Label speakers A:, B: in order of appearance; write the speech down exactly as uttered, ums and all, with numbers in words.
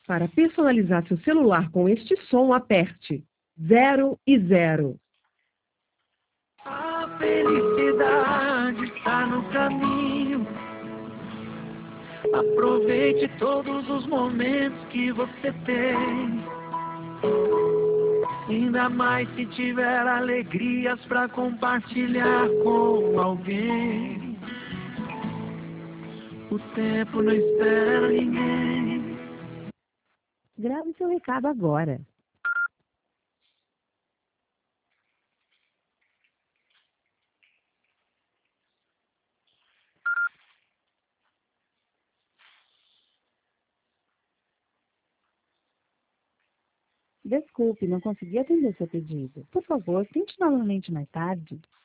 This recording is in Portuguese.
A: Para personalizar seu celular com este som, aperte zero e zero.
B: A felicidade está no caminho. Aproveite todos os momentos que você tem. Ainda mais se tiver alegrias para compartilhar com alguém. O tempo não espera ninguém.
A: Grave seu recado agora. Desculpe, não consegui atender seu pedido. Por favor, tente novamente mais tarde.